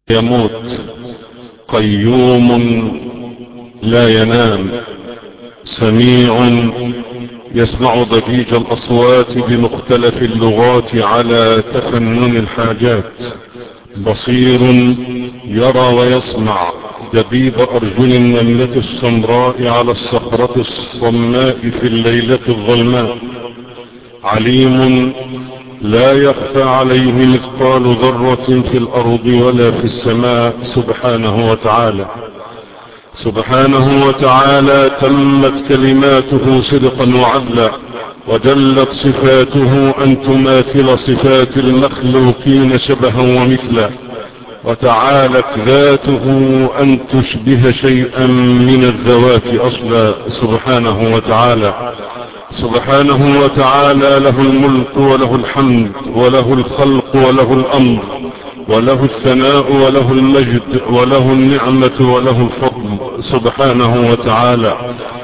يموت، قيوم لا ينام، سميع يسمع ضجيج الأصوات بمختلف اللغات على تفنن الحاجات، بصير يرى ويسمع دبيب أرجل النملة السمراء على الصخرة الصماء في الليلة الظلماء، عليم لا يخفى عليه مثقال ذرة في الأرض ولا في السماء سبحانه وتعالى. سبحانه وتعالى تمت كلماته صدقا وعدلا، ودلت صفاته أن تماثل صفات المخلوقين شبها ومثلا، وتعالت ذاته أن تشبه شيئا من الذوات أصلا سبحانه وتعالى. سبحانه وتعالى له الملك وله الحمد وله الخلق وله الأمر وله الثناء وله المجد وله النعمة وله الفضل سبحانه وتعالى.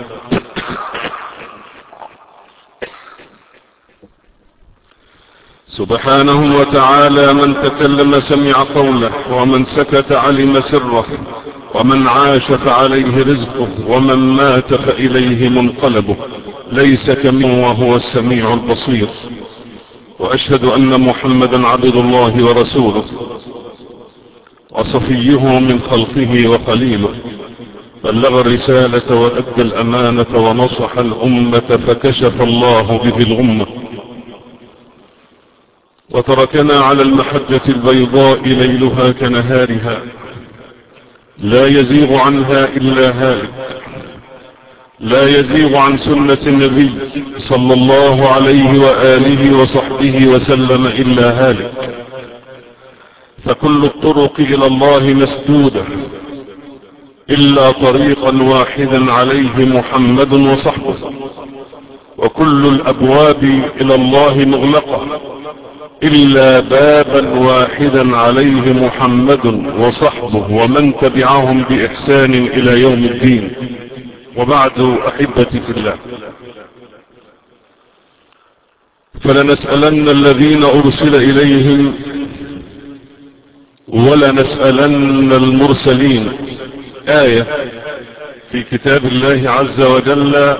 سبحانه وتعالى من تكلم سمع قوله، ومن سكت علم سره، ومن عاش فعليه رزقه، ومن مات فإليه منقلبه، ليس كمثله وهو السميع البصير. وأشهد أن محمدا عبد الله ورسوله وصفيه من خلقه وخليله، بلغ الرسالة وأدى الأمانة ونصح الأمة فكشف الله به الغمة، وتركنا على المحجة البيضاء ليلها كنهارها لا يزيغ عنها إلا هالك، لا يزيغ عن سنة النبي صلى الله عليه وآله وصحبه وسلم إلا هالك، فكل الطرق إلى الله مسدودة إلا طريقا واحدا عليه محمد وصحبه، وكل الأبواب إلى الله مغلقة إلا بابا واحدا عليه محمد وصحبه ومن تبعهم بإحسان إلى يوم الدين. وبعد أحبتي في الله، فلنسألن الذين أرسل إليهم ولنسألن المرسلين. آية في كتاب الله عز وجل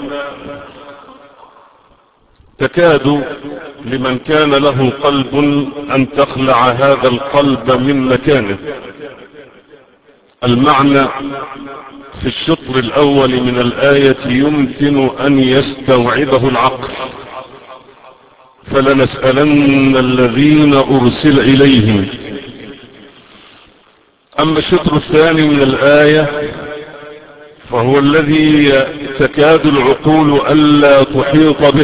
تكاد لمن كان له قلب أن تخلع هذا القلب من مكانه. المعنى في الشطر الأول من الآية يمكن أن يستوعبه العقل، فلنسألن الذين أرسل إليهم. أما الشطر الثاني من الآية فهو الذي تكاد العقول ألا تحيط به،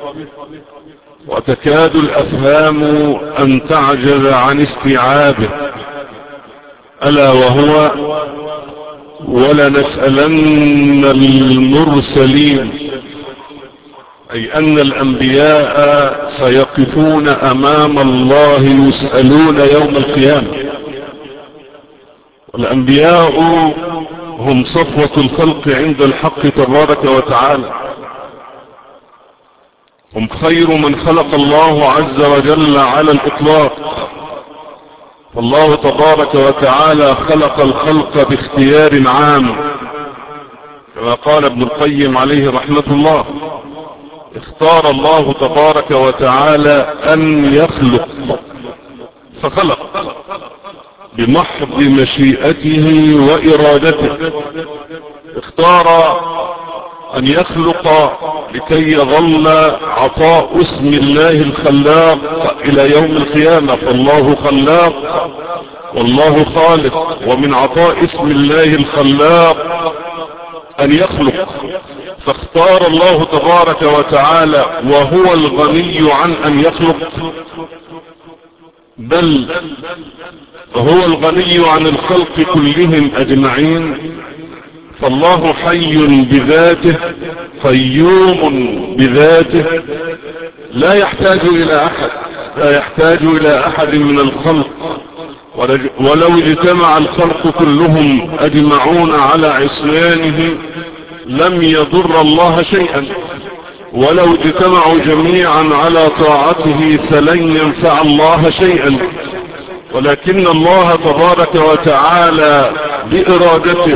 وتكاد الأفهام أن تعجز عن استيعابه، ألا وهو ولنسألن المرسلين، أي أن الأنبياء سيقفون أمام الله يسألون يوم القيامة. والأنبياء هم صفوة الخلق عند الحق تبارك وتعالى، هم خير من خلق الله عز وجل على الإطلاق، فالله تبارك وتعالى خلق الخلق باختيار عام، كما قال ابن القيم عليه رحمة الله: اختار الله تبارك وتعالى أن يخلق فخلق بمحض مشيئته وإرادته، اختار أن يخلق لكي يظل عطاء اسم الله الخلاق إلى يوم القيامة، فالله خلاق والله خالق، ومن عطاء اسم الله الخلاق أن يخلق، فاختار الله تبارك وتعالى وهو الغني عن أن يخلق، بل هو الغني عن الخلق كلهم أجمعين، فالله حي بذاته قيوم بذاته، لا يحتاج إلى أحد، لا يحتاج إلى أحد من الخلق، ولو اجتمع الخلق كلهم أجمعون على عصيانه لم يضر الله شيئا، ولو اجتمعوا جميعا على طاعته فلن ينفع الله شيئا، ولكن الله تبارك وتعالى بإرادته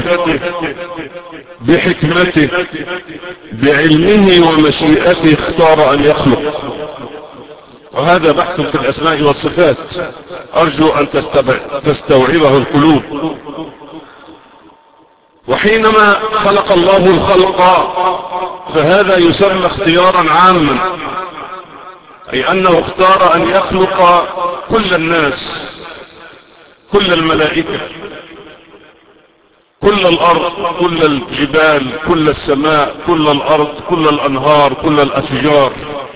بحكمته بعلمه ومشيئته اختار أن يخلق. وهذا بحث في الأسماء والصفات أرجو أن تستوعبه القلوب. وحينما خلق الله الخلق فهذا يسمى اختيارا عاما، أي أنه اختار أن يخلق كل الناس، كل الملائكة، كل الأرض، كل الجبال، كل السماء، كل الأرض، كل الأنهار، كل الأشجار.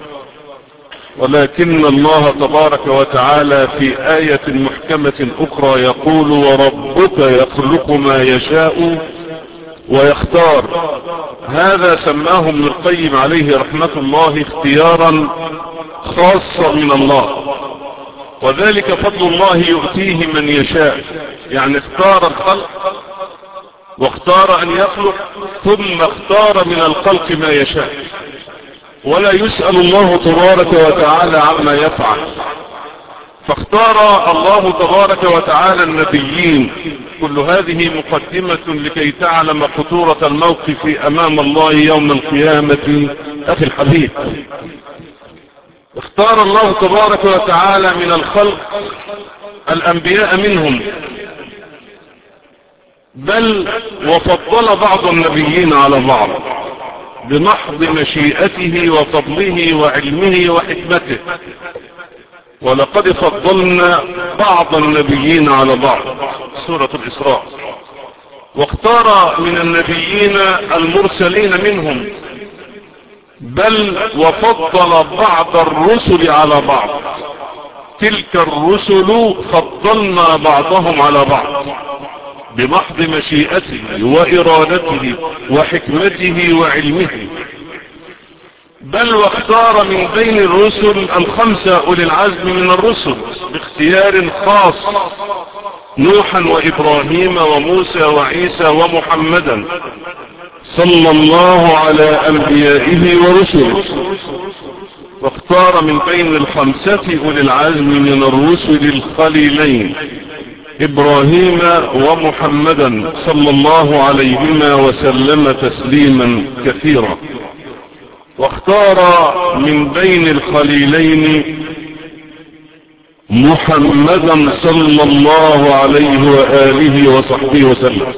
ولكن الله تبارك وتعالى في آية محكمة أخرى يقول: وربك يخلق ما يشاء ويختار. هذا سماه ابن القيم عليه رحمة الله اختيارا خاصا من الله، وذلك فضل الله يؤتيه من يشاء. يعني اختار الخلق واختار أن يخلق، ثم اختار من الخلق ما يشاء، ولا يسأل الله تبارك وتعالى عما يفعل. فاختار الله تبارك وتعالى النبيين. كل هذه مقدمة لكي تعلم خطورة الموقف أمام الله يوم القيامة. أخي الحبيب، اختار الله تبارك وتعالى من الخلق الأنبياء منهم، بل وفضل بعض النبيين على بعض بمحض مشيئته وفضله وعلمه وحكمته. ولقد فضلنا بعض النبيين على بعض، سورة الإسراء. واختار من النبيين المرسلين منهم، بل وفضل بعض الرسل على بعض. تلك الرسل فضلنا بعضهم على بعض بمحض مشيئته وإرادته وحكمته وعلمه. بل واختار من بين الرسل الخمسة أولي العزم من الرسل باختيار خاص: نوحا وإبراهيم وموسى وعيسى ومحمدا صلى الله على أنبيائه ورسله. واختار من بين الخمسة أولي العزم من الرسل الخليلين: إبراهيم ومحمدا صلى الله عليهما وسلم تسليما كثيرا. واختار من بين الخليلين محمدا صلى الله عليه وآله وصحبه وسلم،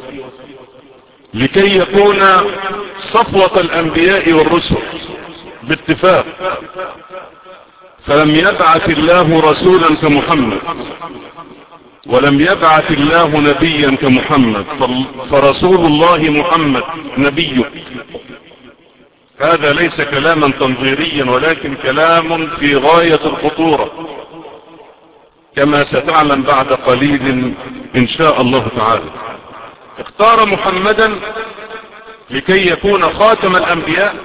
لكي يكون صفوة الأنبياء والرسل باتفاق. فلم يبعث الله رسولا كمحمد، ولم يبعث الله نبيا كمحمد، فرسول الله محمد نبي. هذا ليس كلاما تنظيريا، ولكن كلام في غاية الخطورة، كما ستعلم بعد قليل إن شاء الله تعالى. اختار محمدا لكي يكون خاتم الأنبياء،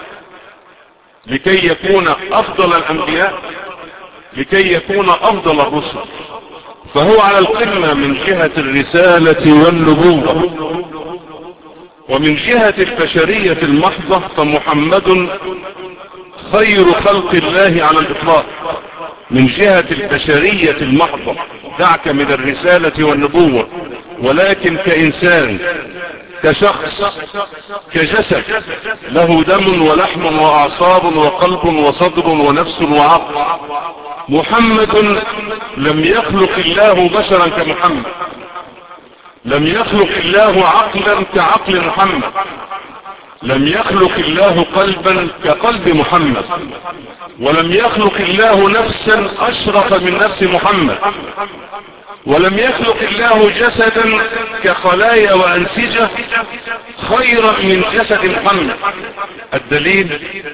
لكي يكون أفضل الأنبياء، لكي يكون أفضل الرسل. فهو على القمة من جهة الرسالة والنبوة. ومن جهة البشرية المحضة فمحمد خير خلق الله على الإطلاق. من جهة البشرية المحضة، دعك من الرسالة والنبوة، ولكن كإنسان، كشخص، كجسد له دم ولحم وأعصاب وقلب وصدر ونفس وعقل. محمد لم يخلق الله بشرا كمحمد، لم يخلق الله عقلا كعقل محمد، لم يخلق الله قلبا كقلب محمد، ولم يخلق الله نفسا أشرف من نفس محمد، ولم يخلق الله جسدا كخلايا وأنسجة خيرا من جسد محمد. الدليل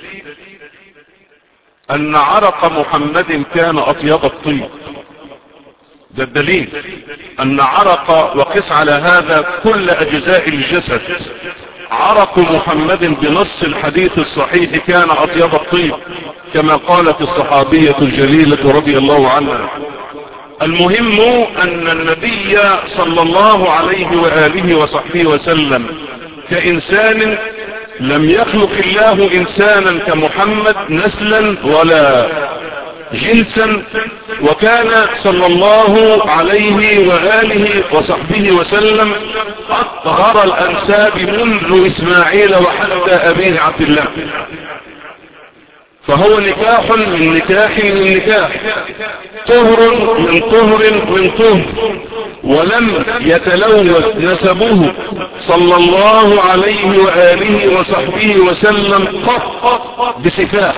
أن عرق محمد كان أطيب الطيب. ده الدليل أن عرق، وقس على هذا كل أجزاء الجسد، عرق محمد بنص الحديث الصحيح كان أطيب الطيب، كما قالت الصحابية الجليلة رضي الله عنها. المهم أن النبي صلى الله عليه وآله وصحبه وسلم كإنسان لم يخلق الله إنسانا كمحمد نسلا ولا جنسا، وكان صلى الله عليه وآله وصحبه وسلم أطهر الأنساب منذ إسماعيل وحتى أبيه عبد الله، فهو نكاح من نكاح من نكاح، طهر من طهر من طهر، ولم يتلوث نسبه صلى الله عليه وآله وصحبه وسلم قط بسفاح،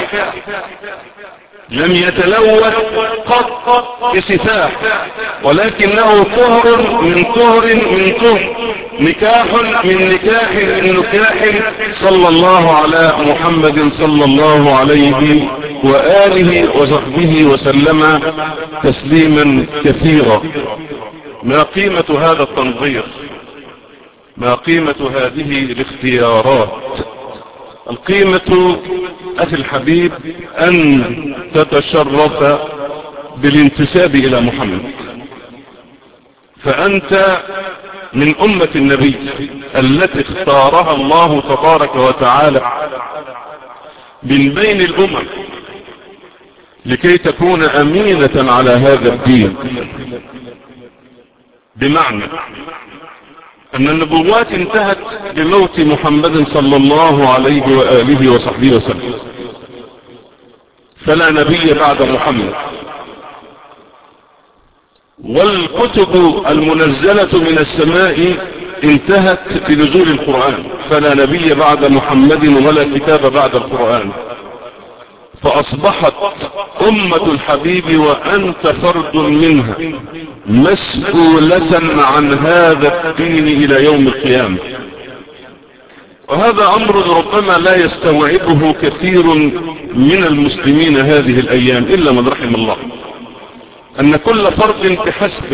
لم يتلوث قط بسفاح، ولكنه طهر من طهر من طهر، نكاح من نكاح من نكاح، صلى الله على محمد صلى الله عليه وآله وصحبه وسلم تسليما كثيرا. ما قيمة هذا التنظير؟ ما قيمة هذه الاختيارات؟ القيمة أخي الحبيب أن تتشرف بالانتساب إلى محمد، فأنت من أمة النبي التي اختارها الله تبارك وتعالى من بين الأمم لكي تكون أمينة على هذا الدين، بمعنى أن النبوات انتهت بموت محمد صلى الله عليه وآله وصحبه وسلم، فلا نبي بعد محمد، والكتب المنزلة من السماء انتهت بنزول القرآن، فلا نبي بعد محمد ولا كتاب بعد القرآن، فأصبحت أمة الحبيب وأنت فرد منها مسؤولة عن هذا الدين إلى يوم القيامة. وهذا أمر ربما لا يستوعبه كثير من المسلمين هذه الأيام إلا من رحم الله، أن كل فرد بحسبه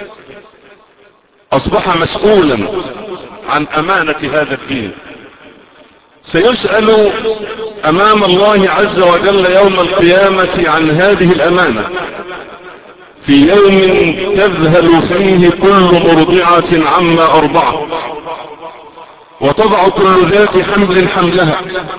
أصبح مسؤولا عن أمانة هذا الدين، سيسأل أمام الله عز وجل يوم القيامة عن هذه الأمانة، في يوم تذهل فيه كل مرضعة عما أرضعت، وتضع كل ذات حمل حملها،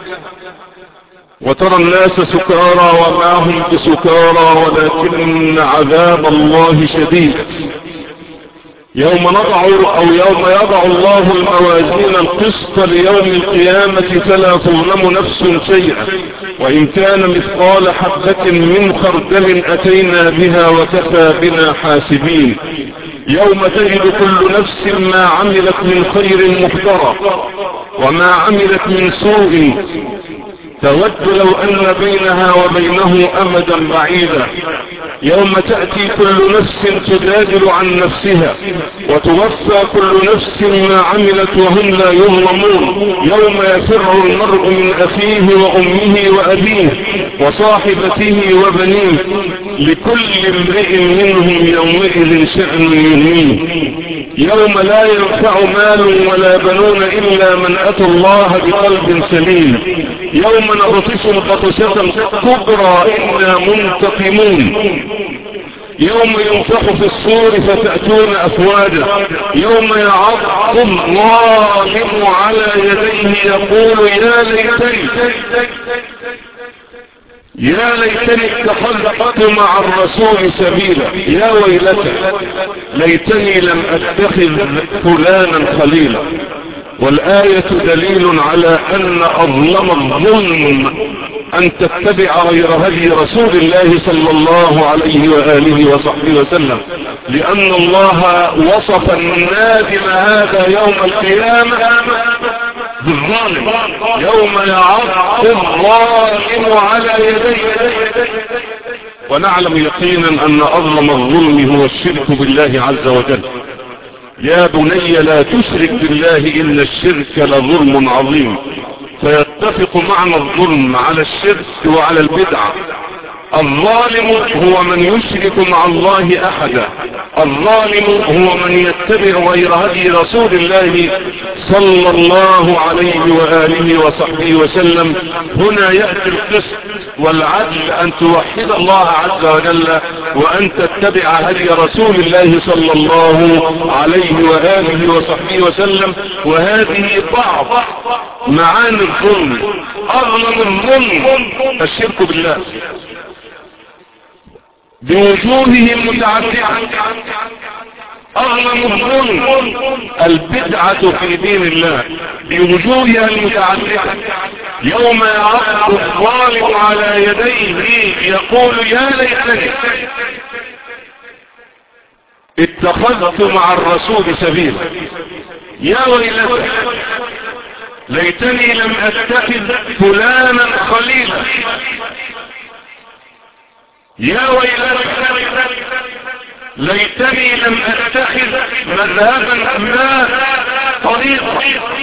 وترى الناس سكارى وما هم بسكارى ولكن عذاب الله شديد. يوم يضع الله الموازين القسط ليوم القيامة فلا تظلم نفس شيئا، وإن كان مثقال حبة من خردل أتينا بها وكفى بنا حاسبين. يوم تجد كل نفس ما عملت من خير محضرا وما عملت من سوء تود لو أن بينها وبينه أمدا بعيدا. يوم تأتي كل نفس تجادل عن نفسها وتوفى كل نفس ما عملت وهم لا يظلمون. يوم يفر المرء من أخيه وأمه وأبيه وصاحبته وبنيه لكل امرئ منهم يومئذ شأن يغنيه. يوم لا ينفع مال ولا بنون إلا من أتى الله بقلب سليم. يوم نبطش البطشة الكبرى إنا منتقمون. يوم ينفخ في الصور فتأتون أفواجا. يوم يعض الظالم على يديه يقول يا ليتني اتخذت مع الرسول سبيلا، يا ويلتى ليتني لم اتخذ فلانا خليلا. والآية دليل على أن أظلم الظلم أن تتبع غير هدي رسول الله صلى الله عليه وآله وصحبه وسلم، لأن الله وصف النادم هذا يوم القيامة بالظالم. يوم يعض الظالم على يديه. ونعلم يقينا أن أظلم الظلم هو الشرك بالله عز وجل. يا بني لا تشرك بالله إن الشرك لظلم عظيم. فيتفق معنى الظلم على الشرك وعلى البدعة. الظالم هو من يشرك مع الله أحدا. الظالم هو من يتبع غير هدي رسول الله صلى الله عليه وآله وصحبه وسلم. هنا يأتي القسط والعدل، أن توحد الله عز وجل وأن تتبع هدي رسول الله صلى الله عليه وآله وصحبه وسلم. وهذه بعض معاني الظلم. أظلم الظلم الشرك بالله. بوجوههم متعددة. أغلى الظلم البدعة في دين الله بوجوهها المتعددة. يوم يعض الظالم على يديه يقول يا ليتني اتخذت مع الرسول سبيلا، يا ويلتى ليتني لم اتخذ فلانا خليلا، يا ويلتى ليتني لم اتخذ مذهبا ما طريقا،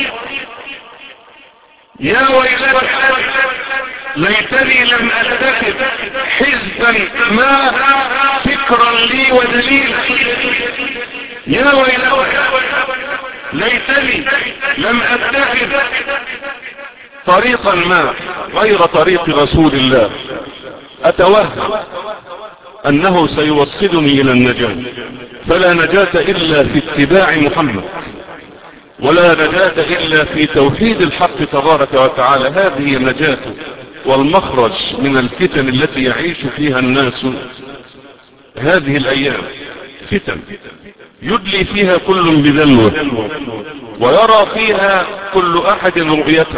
يا ويلتى ليتني لم اتخذ حزبا ما فكرا لي ودليلا، يا ويلتى ليتني لم اتخذ طريقا ما غير طريق رسول الله اتوهم انه سيوصلني الى النجاة. فلا نجاة الا في اتباع محمد، ولا نجاة الا في توحيد الحق تبارك وتعالى. هذه النجاة والمخرج من الفتن التي يعيش فيها الناس هذه الايام. فتن يدلي فيها كل بذلوه، ويرى فيها كل احد رؤيته،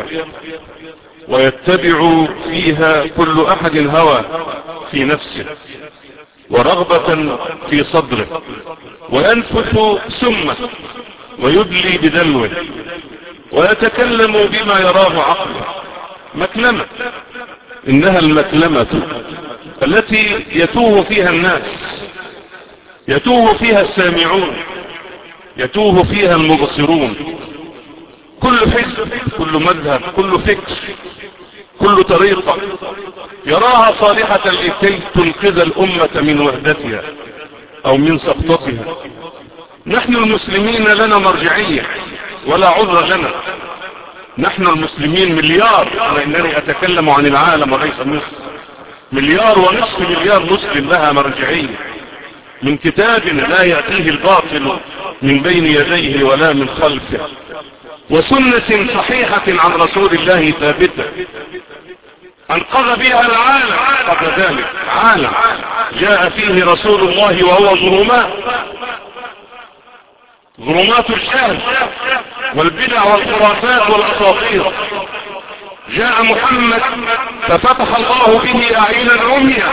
ويتبع فيها كل احد هوى في نفسه ورغبة في صدره، وينفث سمه ويدلي بدلوه، ويتكلم بما يراه عقله. مكلمة، انها المكلمة التي يتوه فيها الناس، يتوه فيها السامعون، يتوه فيها المبصرون. كل حزب، كل مذهب، كل فكر، كل طريقة يراها صالحة لكي تنقذ الأمة من وحدتها أو من سقطتها. نحن المسلمين لنا مرجعية ولا عذر لنا. نحن المسلمين مليار، لأنني أتكلم عن العالم وليس مصر. 1.5 مليار مسلم لها مرجعية من كتاب لا يأتيه الباطل من بين يديه ولا من خلفه، وسنة صحيحة عن رسول الله ثابتة انقذ بها العالم قبل ذلك. عالم جاء فيه رسول الله وهو ظلمات الجهل والبدع والخرافات والاساطير. جاء محمد ففتح الله به اعينا عميا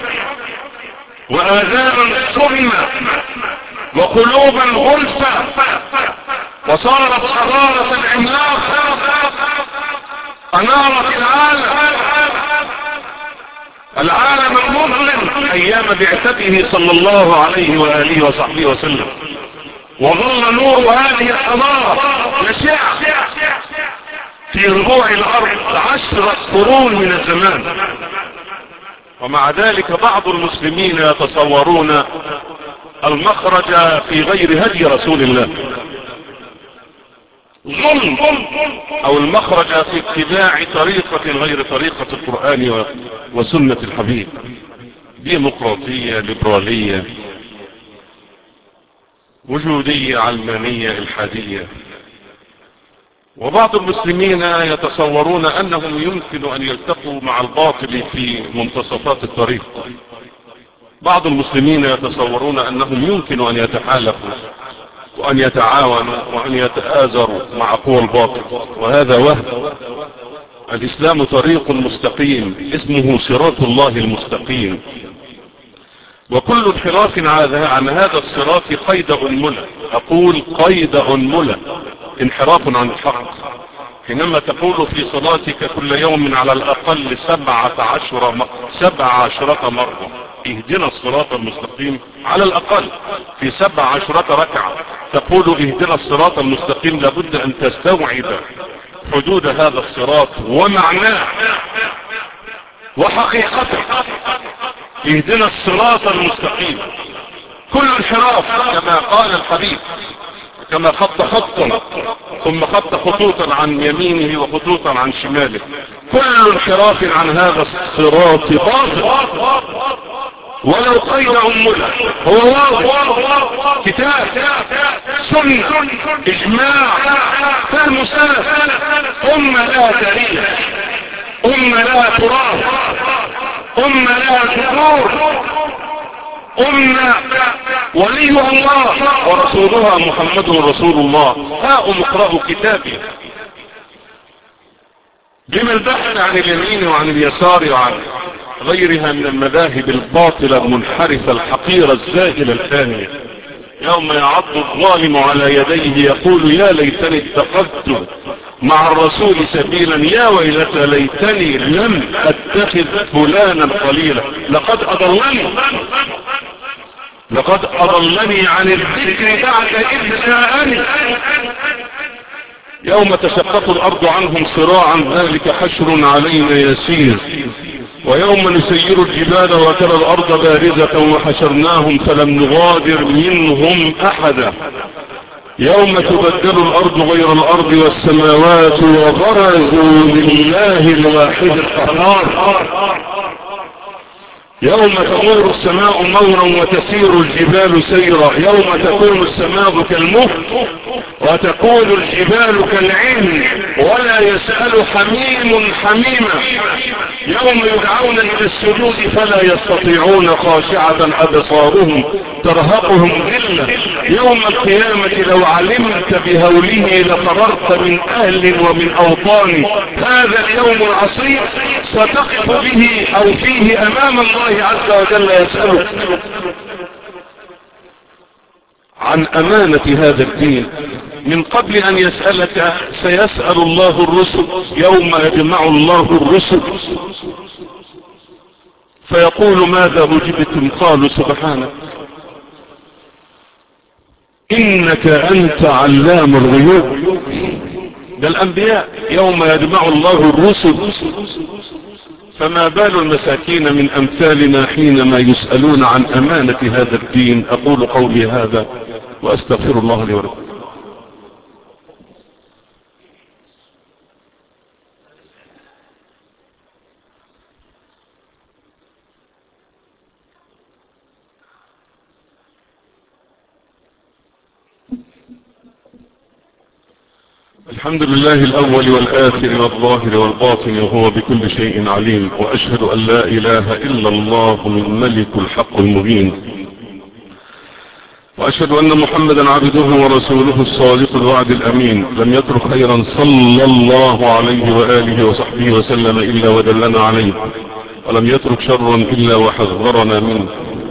واذانا صما وقلوبا غلفا، وصارت حضارة عملاقة انارت العالم المظلم ايام بعثته صلى الله عليه وآله وصحبه وسلم. وظل نور هذه الحضارة يشع في ربوع الارض 10 قرون من الزمان. ومع ذلك بعض المسلمين يتصورون المخرج في غير هدي رسول الله، ظلم، او المخرج في اتباع طريقة غير طريقة القرآن وسنة الحبيب. ديمقراطية، ليبرالية، وجودية، علمانية، الحادية. وبعض المسلمين يتصورون انهم يمكن ان يلتقوا مع الباطل في منتصفات الطريق. بعض المسلمين يتصورون انهم يمكن ان يتحالفوا وان يتعاونوا وان يتآزروا مع قوى الباطل، وهذا وهم. الاسلام طريق مستقيم اسمه صراط الله المستقيم، وكل انحراف عن هذا الصراط قيد أنملة. أقول قيد أنملة، انحراف عن الحق. حينما تقول في صلاتك كل يوم على الأقل 17 مرة اهدنا الصراط المستقيم، على الأقل في 17 ركعة تقول اهدنا الصراط المستقيم، لابد أن تستوعب حدود هذا الصراط ومعناه وحقيقته. اهدنا الصراط المستقيم. كل انحراف كما قال الحبيب، كما خط خطا ثم خط خطوطا عن يمينه وخطوطا عن شماله، كل انحراف عن هذا الصراط باطل ولو قيد أنملة. هو واضح، كتاب، سنة، اجماع، فهم سلف، أمة لها تاريخ، أمة لها تراث، أمة لها جذور، أمنا وليها الله ورسولها محمد رسول الله. هاؤم اقرأوا كتابي. لما البحث عن اليمين وعن اليسار وعن غيرها من المذاهب الباطلة المنحرفة الحقيرة الزائلة الثانية؟ يوم يعض الظالم على يديه يقول يا ليتني اتخذت مع الرسول سبيلا، يا ويلتى ليتني لم اتخذ فلانا خليلا، لقد اضلني عن الذكر بعد اذ جاءني. يوم تشقق الارض عنهم صراعا ذلك حشر علينا يسير. ويوم نسير الجبال وترى الارض بارزة وحشرناهم فلم نغادر منهم احدا. يوم تبدل الارض غير الارض والسماوات وبرزوا لله الواحد القهار. يوم تمور السماء مورا وتسير الجبال سيرا. يوم تكون السماء كالمهل وتكون الجبال كالعهن ولا يسأل حميم حميما. يوم يدعون الى السجود فلا يستطيعون خاشعة ابصارهم ترهقهم ذلة. يوم القيامة لو علمت بهوله لفررت من اهل ومن اوطان. هذا اليوم العصيب ستقف به او فيه امام الله عز وجل يسألك عن امانة هذا الدين. من قبل ان يسألك سيسأل الله الرسل. يوم يجمع الله الرسل فيقول ماذا أجبتم؟ قالوا سبحانك إنك أنت علام الغيوب. ده الأنبياء. يوم يجمع الله الرسل فما بال المساكين من أمثالنا حينما يسألون عن أمانة هذا الدين. أقول قولي هذا وأستغفر الله لي ولكم. الحمد لله الأول والآخر والظاهر والباطن وهو بكل شيء عليم. وأشهد أن لا إله إلا الله الملك الحق المبين. وأشهد أن محمدا عبده ورسوله الصادق الوعد الأمين. لم يترك خيرا صلى الله عليه وآله وصحبه وسلم إلا ودلنا عليه، ولم يترك شرا إلا وحذرنا منه.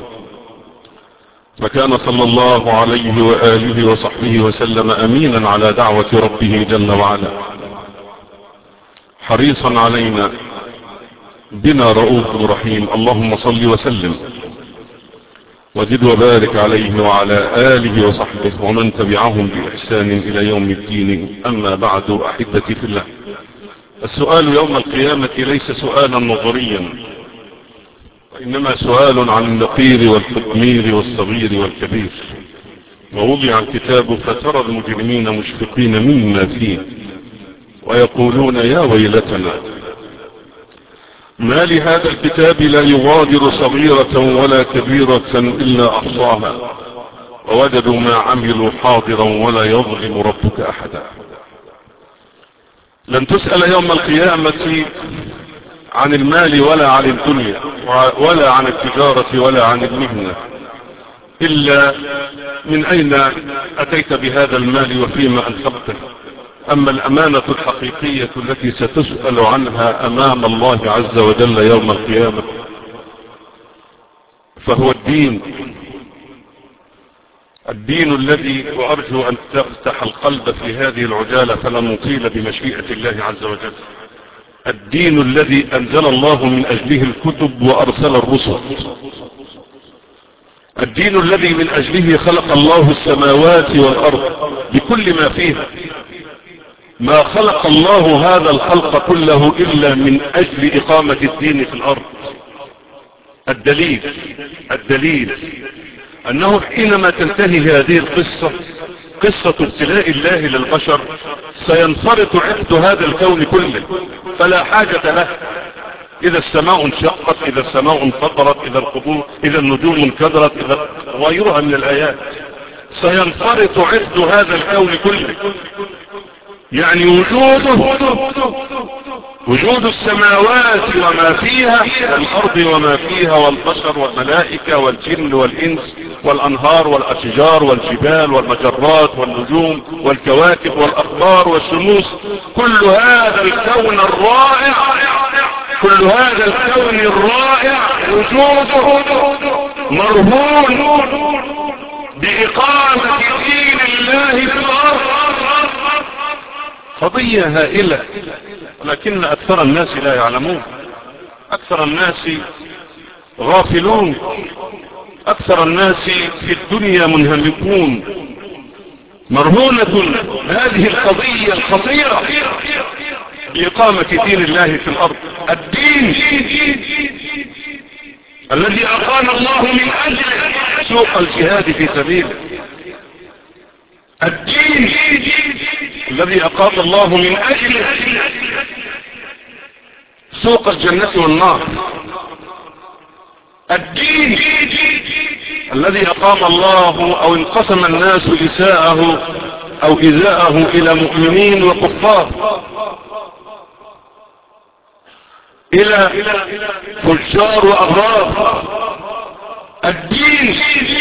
فكان صلى الله عليه وآله وصحبه وسلم أمينا على دعوة ربه جل وعلا، حريصا علينا، بنا رؤوف رحيم. اللهم صل وسلم وزد وبارك عليه وعلى آله وصحبه ومن تبعهم بإحسان إلى يوم الدين. أما بعد، أحبتي في الله، السؤال يوم القيامة ليس سؤالا نظريا، وإنما سؤال عن النقير والقطمير والصغير والكبير. ووضع الكتاب فترى المجرمين مشفقين مما فيه ويقولون يا ويلتنا ما لهذا الكتاب لا يغادر صغيرة ولا كبيرة إلا أحصاها ووجدوا ما عملوا حاضرا ولا يظلم ربك أحدا. لن تسأل يوم القيامة عن المال ولا عن الدنيا ولا عن التجارة ولا عن المهنة، إلا من أين أتيت بهذا المال وفيما أنفقته. أما الأمانة الحقيقية التي ستسأل عنها أمام الله عز وجل يوم القيامة فهو الدين الذي، وأرجو أن تفتح القلب في هذه العجالة فلا نطيل بمشيئة الله عز وجل، الدين الذي أنزل الله من أجله الكتب وأرسل الرسل، الدين الذي من أجله خلق الله السماوات والأرض بكل ما فيها. ما خلق الله هذا الخلق كله إلا من أجل إقامة الدين في الأرض. الدليل أنه حينما تنتهي هذه القصة، قصة ابتلاء الله للبشر، سينفرط عقد هذا الكون كله فلا حاجة له. إذا السماء انشقت، إذا السماء انفطرت، إذا النجوم انكدرت، إذا غيرها من الآيات، سينفرط عقد هذا الكون كله. يعني وجود السماوات وما فيها والأرض وما فيها والبشر والملائكة والجن والإنس والأنهار والأشجار والجبال والمجرات والنجوم والكواكب والأخبار والشموس، كل هذا الكون الرائع، كل هذا الكون الرائع وجوده مرهون بإقامة دين الله في الأرض. قضية هائلة، ولكن أكثر الناس لا يعلمون، أكثر الناس غافلون، أكثر الناس في الدنيا منهمكون. مرهونة هذه القضية الخطيرة بإقامة دين الله في الأرض. الدين الذي أقام الله من أجله سوق الجهاد في سبيله، الدين الذي أقام الله من أجله سوق الجنة والنار، الدين الذي أقام الله أو انقسم الناس إساءه أو إزاءه إلى مؤمنين وكفار، إلى فجار وأبرار. الدين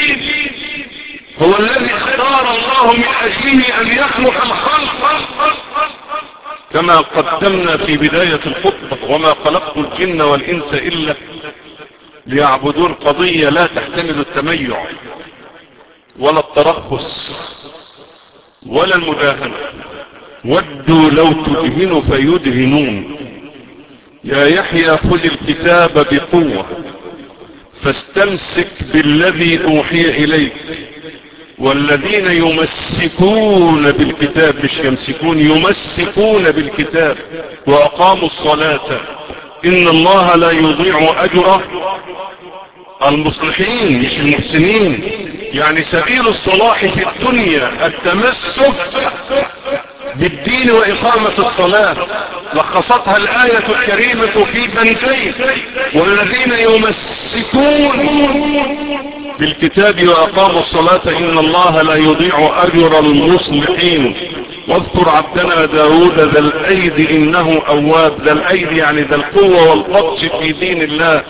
هو الذي اختار الله من أجله أن يخلق الخلق، كما قدمنا في بداية الخطبة: وما خلقت الجن والإنس إلا ليعبدون. قضية لا تحتمل التميع ولا الترخص ولا المداهنة. ودوا لو تدهنوا فيدهنون. يا يحيى خذ الكتاب بقوة فاستمسك بالذي أوحي إليك، والذين يمسكون بالكتاب، مش يمسكون، يمسكون بالكتاب وأقاموا الصلاة إن الله لا يضيع أجر المصلحين مش المحسنين. يعني سبيل الصلاح في الدنيا التمسك بالدين وإقامة الصلاة، لخصتها الآية الكريمة في بندين: والذين يمسكون بالكتاب وأقاموا الصلاة إن الله لا يضيع أجر المصلحين. واذكر عبدنا داود ذا الأيد إنه أواب. ذا الأيد يعني ذا القوة والبطش في دين الله.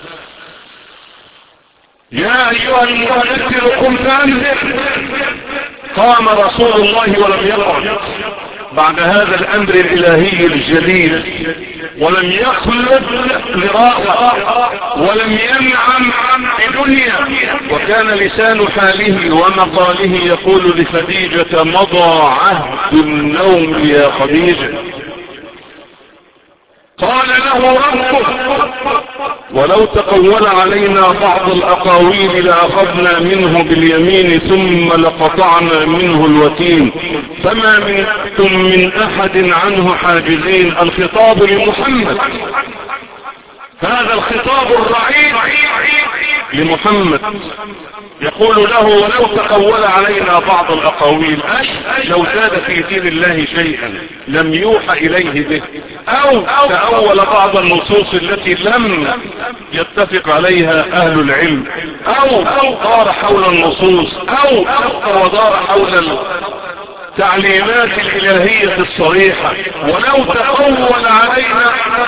يا أيها المدثر قم فأنذر. قام رسول الله ولم يقعد بعد هذا الأمر الإلهي الجليل، ولم يخلد لراحة ولم ينعم بدنيا، وكان لسان حاله ومقاله يقول لخديجة: مضى عهد النوم يا خديجة. قال له ربه: ولو تقول علينا بعض الأقاويل لأخذنا منه باليمين ثم لقطعنا منه الوتين فما منكم من أحد عنه حاجزين. الخطاب لمحمد، هذا الخطاب الرعيد لمحمد، يقول له: ولو تقول علينا بعض الأقاويل، أي لو زاد في دين الله شيئا لم يوحى إليه به، أو تأول بعض النصوص التي لم يتفق عليها أهل العلم، أو دار حول النصوص، أو ودار حول التعليمات الإلهية الصريحة. ولو تقول علينا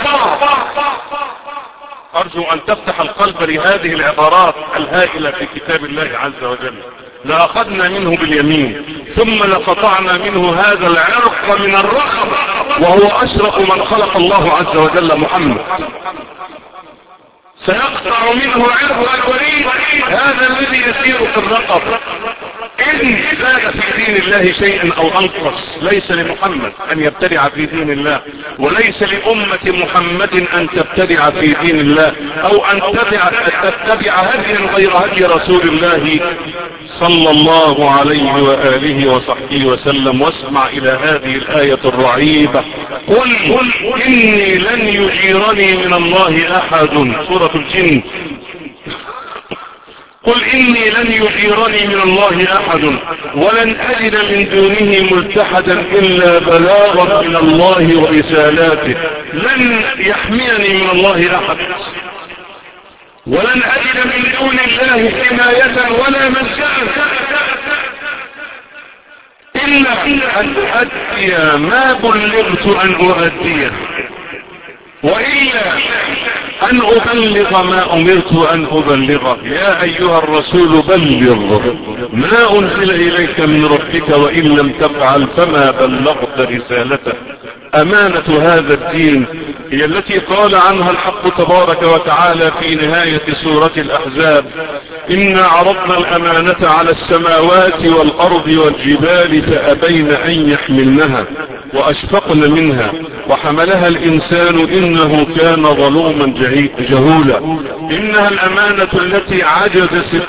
أرجو أن تفتح القلب لهذه العبارات الهائلة في كتاب الله عز وجل: لأخذنا منه باليمين ثم لقطعنا منه هذا العرق من الرقبة، وهو أشرف من خلق الله عز وجل محمد. سيقطع منه عرق الوريد، هذا الذي يسير في الرقب. إن زاد في دين الله شيئا أو أنقص ليس لمحمد أن يبتدع في دين الله، وليس لأمة محمد أن تبتدع في دين الله، أو أن تتبع هديا غير هدي رسول الله صلى الله عليه وآله وصحبه وسلم. واسمع إلى هذه الآية الرعيبة: قل إني لن يجيرني من الله أحد. سورة الجن: قل إني لن يجيرني من الله أحد ولن أجد من دونه ملتحدا إلا بلاغا من الله ورسالاته. لن يحميني من الله أحد، ولن أجد من دون الله حماية ولا ملجأ إلا أن أؤدي ما بلغت أن أؤديه. وإلا أن أبلغ ما أمرت أن أبلغه. يا أيها الرسول بلغ ما أنزل إليك من ربك وإن لم تفعل فما بلغت رسالته. أمانة هذا الدين هي التي قال عنها الحق تبارك وتعالى في نهاية سورة الأحزاب: إنا عرضنا الأمانة على السماوات والأرض والجبال فأبين أن يحملنها وأشفقن منها وحملها الإنسان إنه كان ظلوما جهولا. إنها الأمانة التي عجزت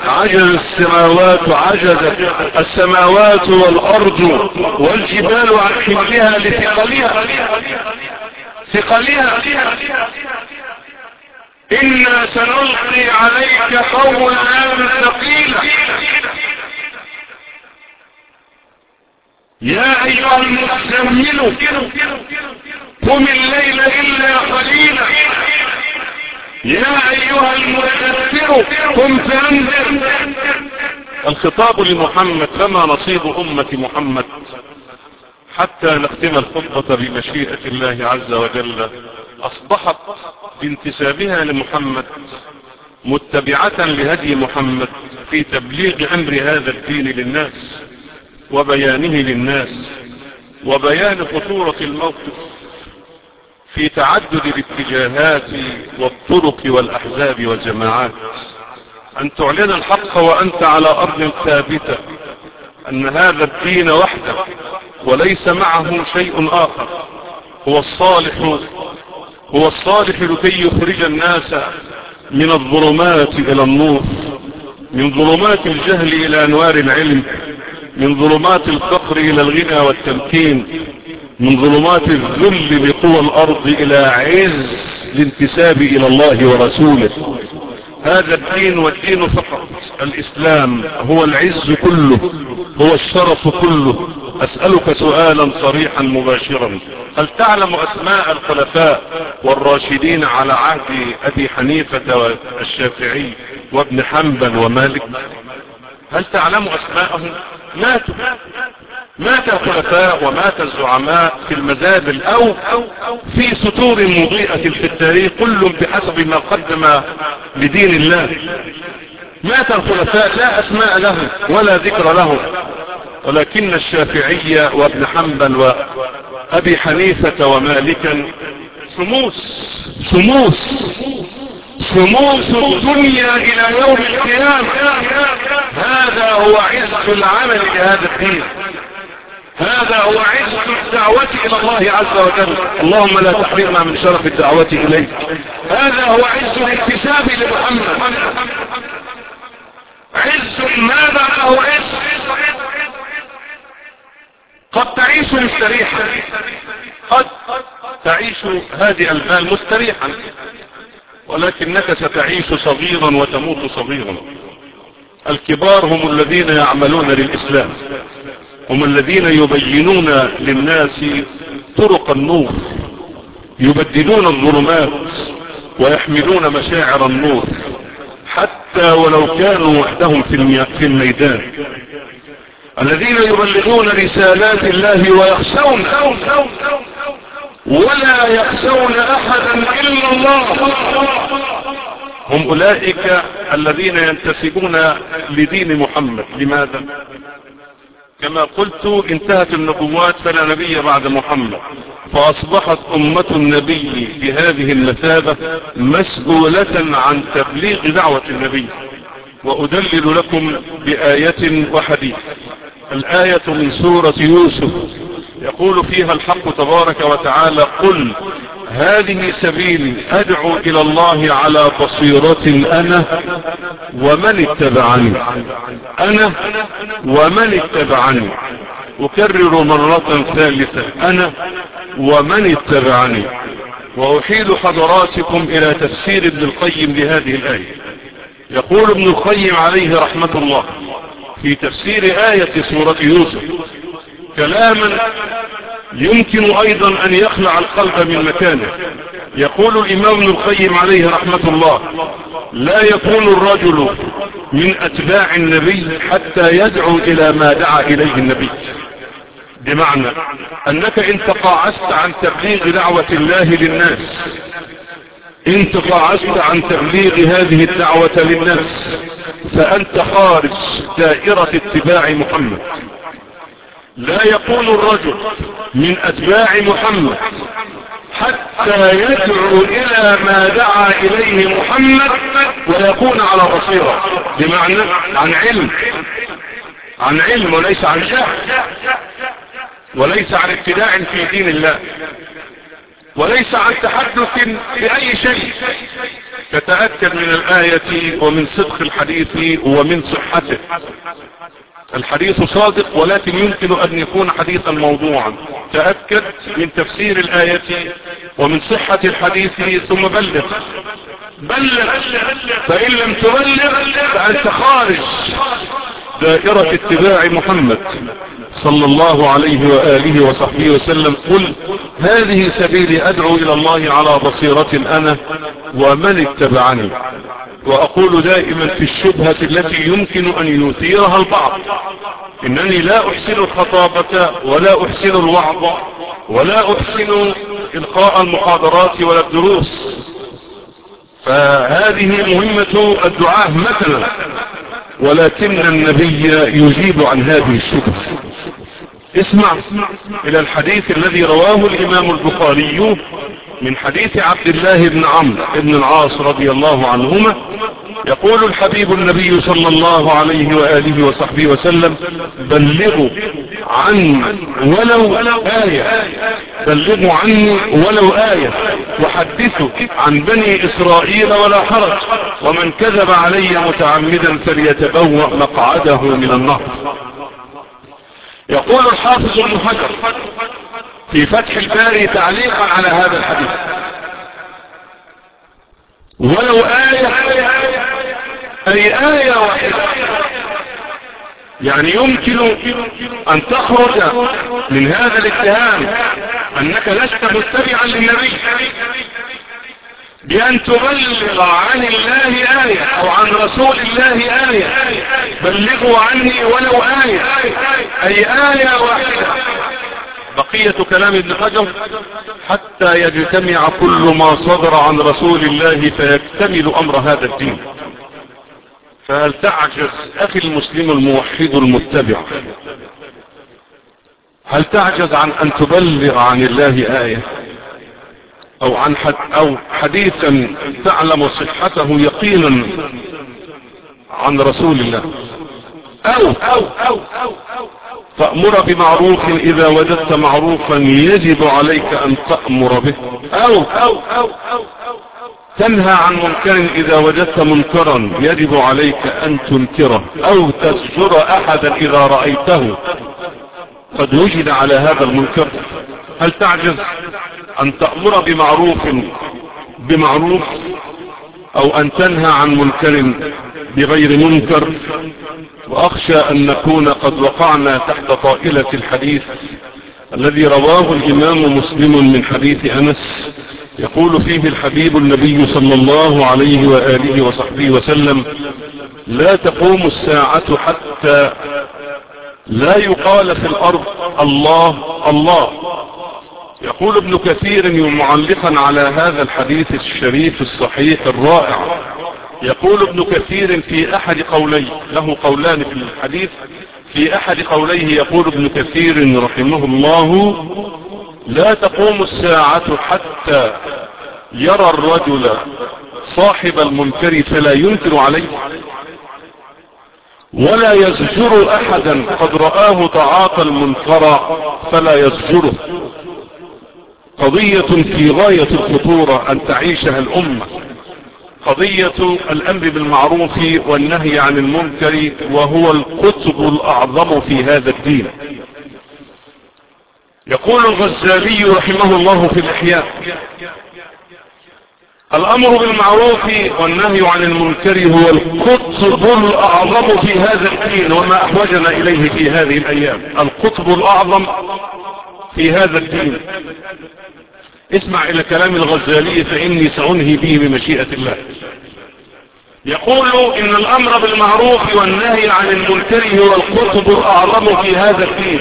السماوات والأرض والجبال عن حملها لثقلها. إنا سنلقي عليك قولا ثقيلا. يا أيها المزمل قم الليل إلا قليلا. يا أيها المدثر قم فأنذر. الخطاب لمحمد. فما نصيب أمة محمد؟ حتى نختم الخطبة بمشيئة الله عز وجل أصبحت بانتسابها لمحمد متبعة لهدي محمد في تبليغ أمر هذا الدين للناس وبيانه للناس وبيان خطورة الموقف في تعدد الاتجاهات والطرق والأحزاب والجماعات. أن تعلن الحق وأنت على أرض ثابتة أن هذا الدين وحده وليس معه شيء آخر هو الصالح لكي يخرج الناس من الظلمات إلى النور، من ظلمات الجهل إلى أنوار العلم، من ظلمات الفقر إلى الغنى والتمكين، من ظلمات الذل بقوى الأرض إلى عز الانتساب إلى الله ورسوله. هذا الدين والدين فقط الإسلام هو العز كله، هو الشرف كله. أسألك سؤالا صريحا مباشرا: هل تعلم أسماء الخلفاء والراشدين على عهد أبي حنيفة والشافعي وابن حنبل ومالك؟ هل تعلم أسماءهم؟ مات الخلفاء ومات الزعماء في المزابل أو في سطور مضيئة في التاريخ، كل بحسب ما قدم لدين الله. مات الخلفاء لا أسماء لهم ولا ذكر لهم، ولكن الشافعي وابن حنبل وأبي حنيفة ومالكا شموس الدنيا إلى يوم القيامة. هذا هو عز العمل لهذا الدين، هذا هو عز الدعوة إلى الله عز وجل. اللهم لا تحرمنا من شرف الدعوة إليك. هذا هو عز الانتساب لمحمد، عز ماذا له عز. قد تعيش مستريحا، قد تعيش هادئ البال مستريحا، ولكنك ستعيش صغيرا وتموت صغيرا. الكبار هم الذين يعملون للإسلام، هم الذين يبينون للناس طرق النور، يبددون الظلمات ويحملون مشاعر النور حتى ولو كانوا وحدهم في الميدان. الذين يبلغون رسالات الله ويخشون ولا يخشون أحدا إلا الله. هم أولئك الذين ينتسبون لدين محمد. لماذا؟ كما قلت انتهت النبوات فلا نبي بعد محمد، فأصبحت أمة النبي بهذه المثابة مسؤولة عن تبليغ دعوة النبي. وأدلل لكم بآية وحديث. الآية من سورة يوسف يقول فيها الحق تبارك وتعالى: قل هذه سبيلي أدعو إلى الله على بصيرة أنا ومن اتبعني. أنا ومن اتبعني. أكرر مرة ثالثة: أنا ومن اتبعني. وأحيل حضراتكم إلى تفسير ابن القيم لهذه الآية. يقول ابن القيم عليه رحمة الله في تفسير آية سورة يوسف كلاما يمكن أيضا أن يخلع القلب من مكانه. يقول الإمام ابن القيم عليه رحمة الله: لا يكون الرجل من أتباع النبي حتى يدعو إلى ما دعا إليه النبي. بمعنى أنك إن تقاعست عن تبليغ دعوة الله للناس إن تقاعست عن تبليغ هذه الدعوة للناس فأنت خارج دائرة اتباع محمد. لا يكون الرجل من أتباع محمد حتى يدعو إلى ما دعا إليه محمد ويكون على بصيرة، بمعنى عن علم وليس عن جهل، وليس عن ابتداع في دين الله، وليس عن تحدث بأي شيء. تتأكد من الآية ومن صدق الحديث ومن صحته. الحديث صادق ولكن يمكن أن يكون حديثا موضوعا. تأكد من تفسير الآية ومن صحة الحديث ثم بلغ. فإن لم تبلغ فأنت خارج دائرة اتباع محمد صلى الله عليه وآله وصحبه وسلم. قل هذه سبيلي أدعو إلى الله على بصيرة أنا ومن اتبعني. وأقول دائما في الشبهة التي يمكن أن يثيرها البعض، إنني لا أحسن الخطابة ولا أحسن الوعظ ولا أحسن إلقاء المحاضرات ولا الدروس، فهذه مهمة الدعاة مثلا، ولكن النبي يجيب عن هذه الشبهة. اسمع إلى الحديث الذي رواه الإمام البخاري من حديث عبد الله بن عمرو بن العاص رضي الله عنهما. يقول الحبيب النبي صلى الله عليه وآله وصحبه وسلم: بلغوا عني ولو آية، بلغوا عني ولو آية، وحدثوا عن بني إسرائيل ولا حرج، ومن كذب علي متعمدا فليتبوأ مقعده من النار. يقول الحافظ ابن حجر في فتح الباري تعليقا على هذا الحديث: ولو آية أي آية واحدة، يعني يمكن أن تخرج من هذا الاتهام أنك لست متبعا للنبي بأن تبلغ عن الله آية أو عن رسول الله آية. بلغوا عني ولو آية أي آية واحدة. بقية كلام ابن حجر: حتى يجتمع كل ما صدر عن رسول الله فيكتمل أمر هذا الدين. فهل تعجز أخي المسلم الموحد المتبع، هل تعجز عن أن تبلغ عن الله آية أو حديثا تعلم صحته يقينا عن رسول الله، أو تأمر بمعروف إذا وجدت معروفا يجب عليك أن تأمر به، أو تنهى عن منكر إذا وجدت منكرا يجب عليك أن تنكره، أو تزجر أحدا إذا رأيته قد وجد على هذا المنكر. هل تعجز أن تأمر بمعروف أو أن تنهى عن منكر بغير منكر؟ وأخشى أن نكون قد وقعنا تحت طائلة الحديث الذي رواه الإمام مسلم من حديث أنس، يقول فيه الحبيب النبي صلى الله عليه وآله وصحبه وسلم: لا تقوم الساعة حتى لا يقال في الأرض الله الله. يقول ابن كثير معلقا على هذا الحديث الشريف الصحيح الرائع، يقول ابن كثير في أحد قوليه، له قولان في الحديث، في أحد قوليه يقول ابن كثير رحمه الله: لا تقوم الساعة حتى يرى الرجل صاحب المنكر فلا ينكر عليه، ولا يزجر أحدا قد رآه تعاطى المنكر فلا يزجره. قضية في غاية الخطورة أن تعيشها الأمة، قضية الأمر بالمعروف والنهي عن المنكر، وهو القطب الأعظم في هذا الدين. يقول الغزالي رحمه الله في الإحياء: الأمر بالمعروف والنهي عن المنكر هو القطب الأعظم في هذا الدين، وما أحوجنا إليه في هذه الأيام. القطب الأعظم في هذا الدين. اسمع إلى كلام الغزالي فإني سأنهي به بمشيئة الله. يقول: إن الأمر بالمعروف والنهي عن المنكر هو القطب الأعظم في هذا الدين،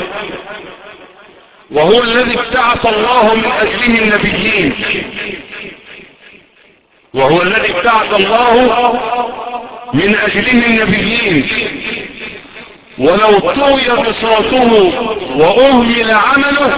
وهو الذي ابتعث الله من أجله النبيين. وهو الذي ابتعث الله من أجله النبيين. ولو طوي بصوته وأهمل عمله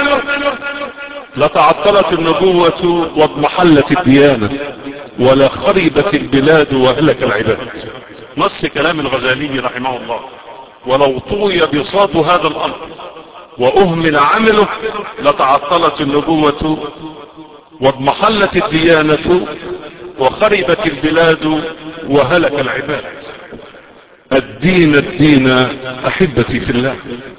لتعطلت النبوة واضمحلت الديانة ولا خربت البلاد وهلك العباد. نص كلام الغزالي رحمه الله. ولو طوي بساط هذا الأمر وأهمل عمله لتعطلت النبوة واضمحلت الديانة وخربت البلاد وهلك العباد. الدين الدين أحبتي في الله،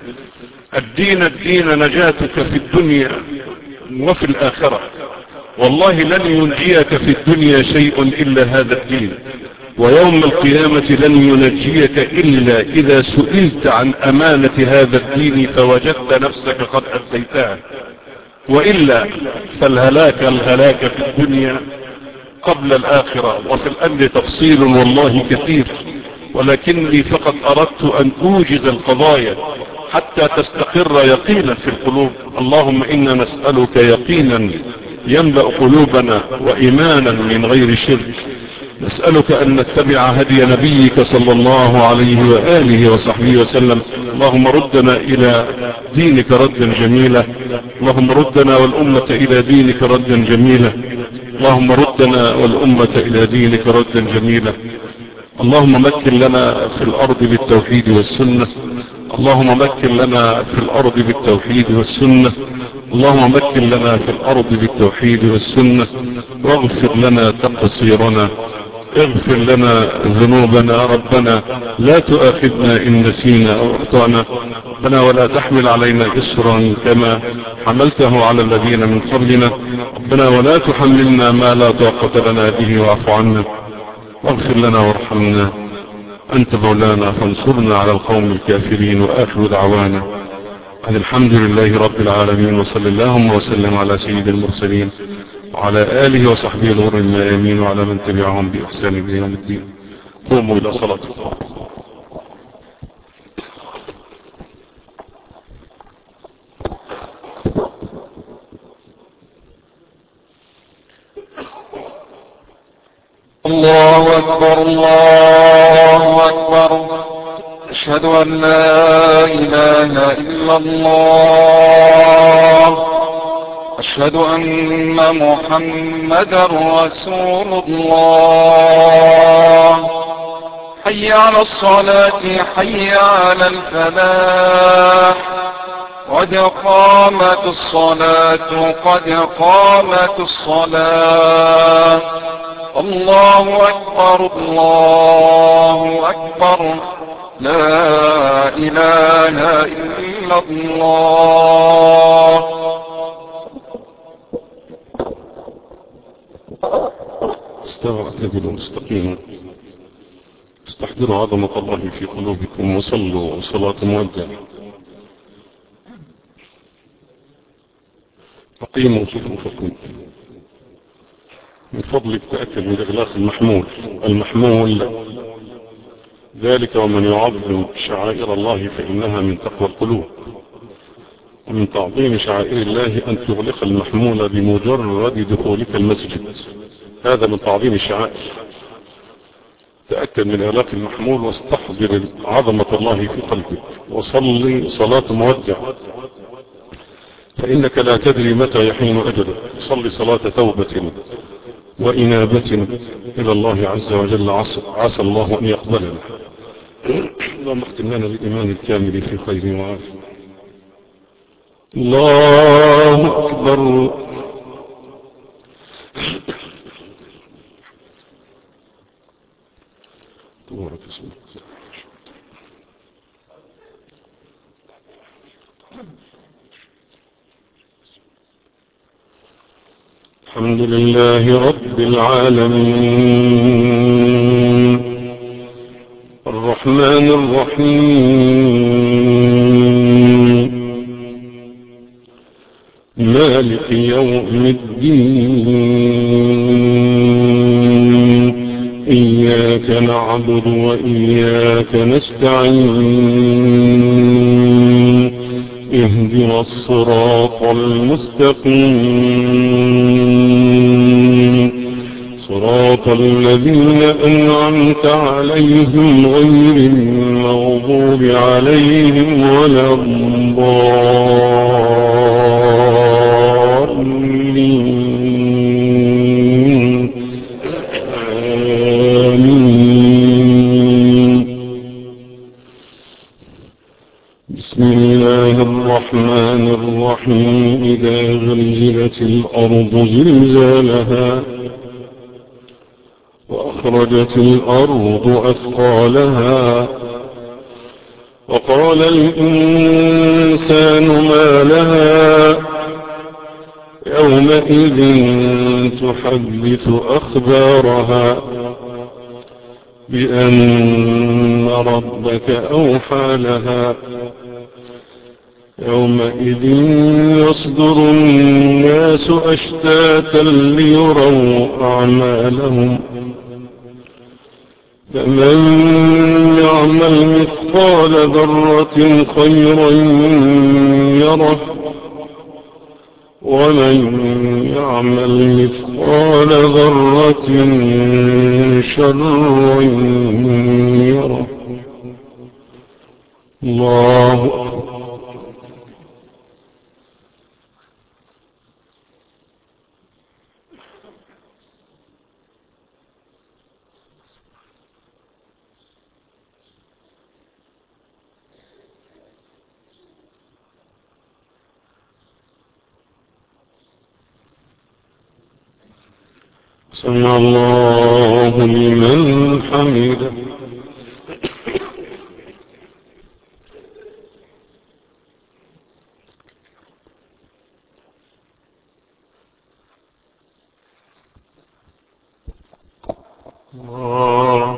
الدين نجاتك في الدنيا وفي الآخرة. والله لن ينجيك في الدنيا شيء إلا هذا الدين، ويوم القيامة لن ينجيك إلا إذا سئلت عن أمانة هذا الدين فوجدت نفسك قد أديتها، وإلا الهلاك في الدنيا قبل الآخرة. وفي الأمر تفصيل والله كثير، ولكني فقط أردت أن أوجز القضايا حتى تستقر يقينا في القلوب. اللهم إنا نسألك يقينا يملأ قلوبنا وإيمانا من غير شرك. نسألك أن نتبع هدي نبيك صلى الله عليه وآله وصحبه وسلم. اللهم ردنا إلى دينك ردا جميلا، اللهم ردنا والأمة إلى دينك ردا جميلا، اللهم ردنا والأمة إلى دينك ردا جميلا. اللهم مكن لنا في الأرض بالتوحيد والسنة، اللهم مكن لنا في الأرض بالتوحيد والسنة، اللهم مكن لنا في الأرض بالتوحيد والسنة، واغفر لنا تقصيرنا، اغفر لنا ذنوبنا. ربنا لا تؤاخذنا إن نسينا أو أخطأنا، ربنا ولا تحمل علينا إصرا كما حملته على الذين من قبلنا، ربنا ولا تحملنا ما لا طاقة لنا به واعف عنا واغفر لنا وارحمنا، أنت مولانا فانصرنا على القوم الكافرين. وآخر دعوانا أن الحمد لله رب العالمين، وصلى اللهم وسلم على سيد المرسلين وعلى آله وصحبه الغر الميامين وعلى من تبعهم بإحسان إلى يوم الدين. قوموا إلى صلاتكم. الله أكبر الله أكبر، أشهد أن لا إله إلا الله، أشهد أن محمدا رسول الله. حي على الصلاة حي على الفلاح، قد قامت الصلاة قد قامت الصلاة. الله أكبر الله أكبر، لا إله إلا الله. استووا اعتدلوا مستقيما، استحضروا عظمة الله في قلوبكم وصلوا صلاة مودع. أقيموا صفوفكم. من فضلك تأكد من إغلاق المحمول ذلك ومن يعظم شعائر الله فإنها من تقوى القلوب. ومن تعظيم شعائر الله أن تغلق المحمول بمجرد دخولك المسجد، هذا من تعظيم الشعائر. تأكد من إغلاق المحمول واستحضر عظمة الله في قلبك وصلي صلاة مودع، فإنك لا تدري متى يحين أجلك. صلي صلاة توبة وإنابة إلى الله عز وجل، عسى الله أن يقبلنا. اللهم اختم لنا بالإيمان الكامل في خير وعافية. الله أكبر. تبارك اسمك. الحمد لله رب العالمين، الرحمن الرحيم، مالك يوم الدين، إياك نعبد وإياك نستعين، اهدنا الصراط المستقيم، صراط الذين أنعمت عليهم غير المغضوب عليهم ولا الضالين آمين. بسم الله الرحمن الرحيم. إذا زلزلت الأرض زلزالها وأخرجت الأرض أثقالها وقال الإنسان ما لها يومئذ تحدث أخبارها بأن ربك أوحى لها يومئذ يصدر الناس أشتاتا ليروا أعمالهم فمن يعمل مثقال ذرة خيرا يره ومن يعمل مثقال ذرة شرا يره. الله أكبر. سمع الله لمن حمده. الله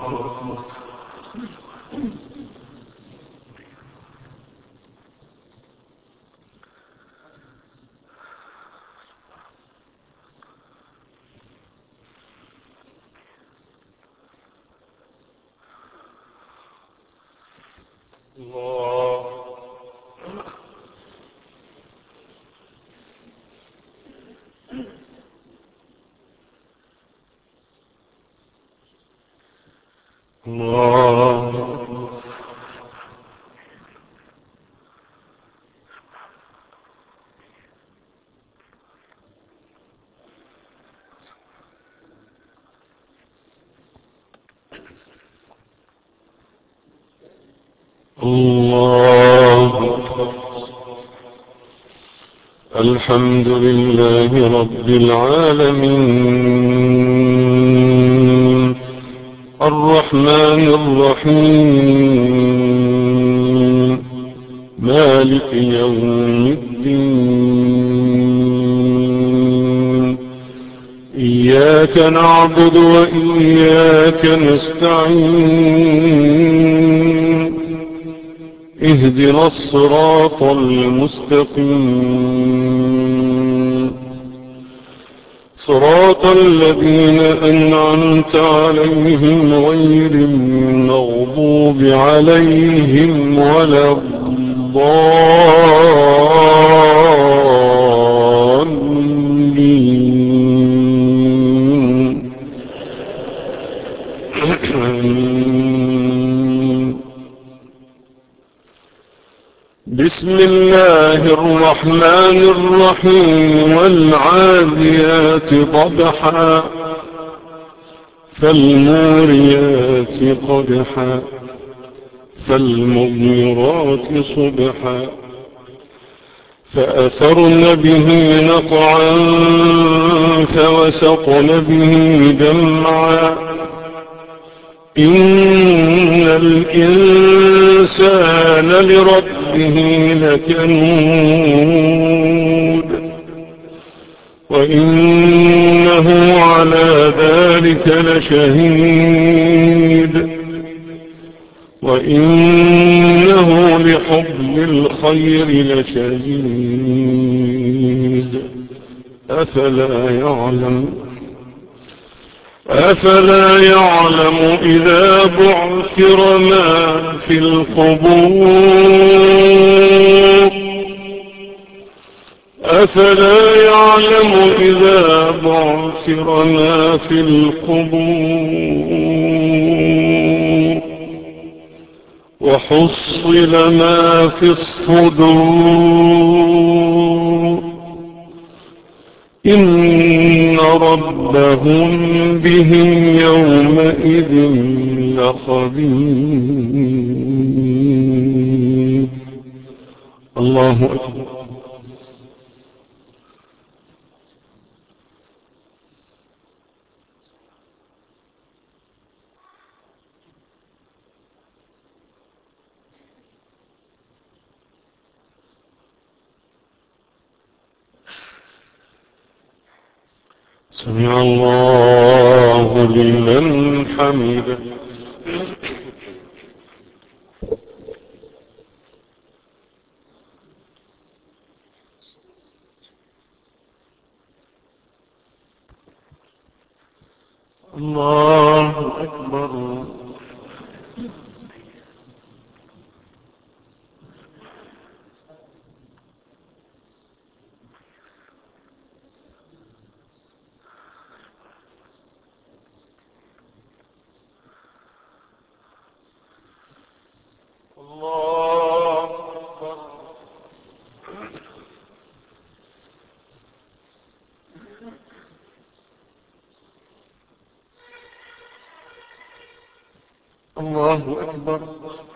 الحمد لله رب العالمين الرحمن الرحيم مالك يوم الدين إياك نعبد وإياك نستعين اهدنا الصراط المستقيم صراط الذين أنعمت عليهم غير المغضوب عليهم ولا الضالين. بسم الله الرحمن الرحيم والعاديات ضبحا فالموريات قدحا فالمغيرات صبحا فأثرن به نقعا فوسطن به جمعا إن الإنسان لربه لكنود وإنه على ذلك لشهيد وإنه لحب الخير لشديد أفلا يعلم إذا بعثر ما في القبور أفلا يعلم إذا بعثر ما في القبور وحصل ما في الصدور إن ربهم بهم يومئذ لخبير. الله أكبر. سمع الله لمن حمده. الله أكبر. الله أكبر.